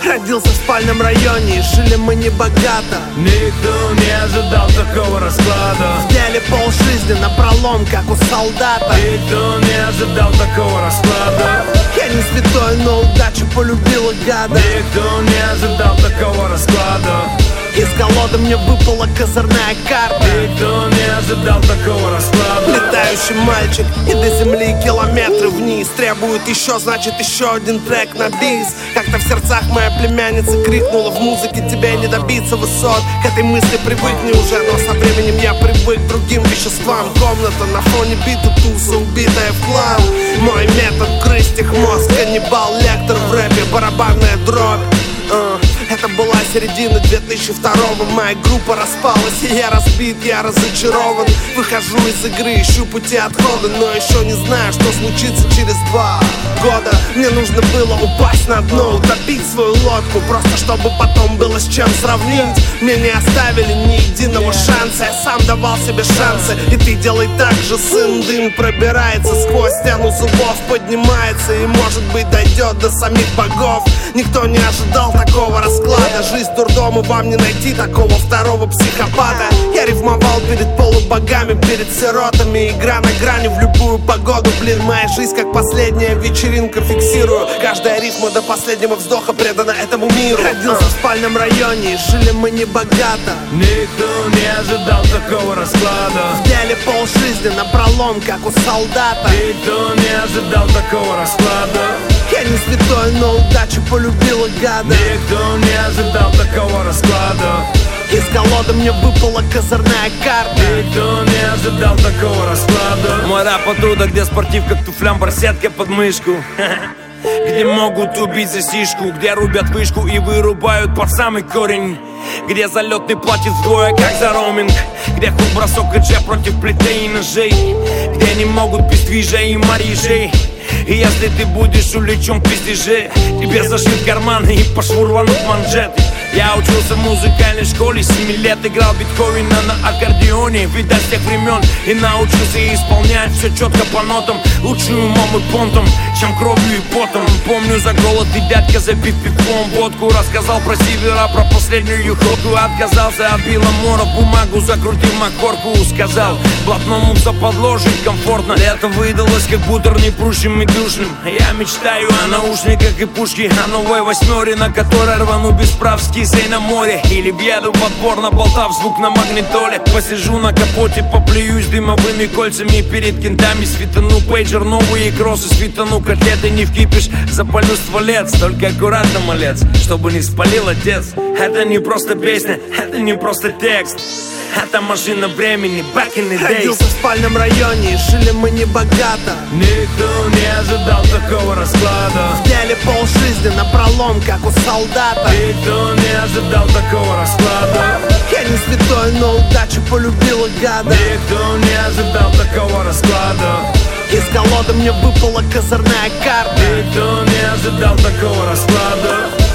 Родился в спальном районе, и жили мы не богато. Никто не ожидал такого расклада. Взяли полжизни напролом, как у солдата. Никто не ожидал такого расклада. Я не святой, но удача полюбила гада. Никто не ожидал такого расклада. Из колоды мне выпала козырная карта. Никто не ожидал такого расклада. Летающий мальчик, и до земли километры вниз. Требует еще, значит еще один трек на бис. Как-то в сердцах моя племянница крикнула: в музыке тебе не добиться высот. К этой мысли привыкни уже, но со временем я привык к другим веществам. Комната на фоне бита, туса убитая в хлам. Мой метод — грызть их мозг, каннибал, лектор в рэпе, барабанная дробь. Это была середина 2002-го. Моя группа распалась, и я разбит, я разочарован. Выхожу из игры, ищу пути отхода, но еще не знаю, что случится через 2 года. Мне нужно было упасть на дно, утопить свою лодку, просто чтобы потом было с чем сравнить. Мне не оставили ни единого шанса, я сам давал себе шансы. И ты делай так же, сын. Дым пробирается сквозь стену зубов, поднимается и, может быть, дойдет до самих богов. Никто не ожидал такого расклада. Жизнь дурдом, и вам не найти такого второго психопата. Я рифмовал перед полубогами, перед сиротами. Игра на грани в любую погоду. Блин, моя жизнь как последняя вечеринка. Фиксирую, каждая рифма до последнего вздоха предана этому миру. Родился в спальном районе, и жили мы не богато. Никто не ожидал такого расклада. Взяли полжизни напролом, как у солдата. Никто не ожидал такого расклада. Я не святой, но удача полюбила гада. Никто не ожидал такого расклада. Из колоды мне выпала козырная карта. Никто не ожидал такого расклада. Мой рэп оттуда, где спортивка к туфлям, барсетка под мышку. Где могут убить за сишку, где рубят вышку и вырубают под самый корень. Где залетный платит вдвое, как за роуминг. Где хук, бросок и джеб против плетей и ножей. Где не могут без движа и марижей. И если ты будешь увлечен к престиже, тебе зашьют карманы и по шву рванут манжеты. Я учился в музыкальной школе, 7 лет играл Бетховена на аккордеоне. Видать, с тех времен и научился исполнять все четко по нотам. Лучше умом и понтом, чем кровью и потом. Помню за голод и дядька, запив пивком водку. Рассказал про севера, про последнюю ходку. Отказался от беломора, бумагу закрутил макорку. Сказал, блатному западло жить комфортно. Лето выдалось, как бутерный прущим и душным. Я мечтаю о наушниках и пушке, о новой восьмере, на которой рвану без прав с кисой на море. Или въеду подборно, болтав звук на магнитоле. Посижу на капоте, поплююсь дымовыми кольцами. Перед кентами светану пейджер, новые кроссы светану. Котлеты не вкипишь, запалю стволец. Только аккуратно, малец, чтобы не спалил отец. Это не просто песня, это не просто текст. Это машина времени, back in the days. Родился в спальном районе, и жили мы не богато. Никто не ожидал такого расклада. Взяли полжизни напролом, как у солдата. Никто не ожидал такого расклада. Я не святой, но удача полюбила гада. Никто не ожидал такого расклада. Из колоды мне выпала козырная карта. Никто не ожидал такого расклада.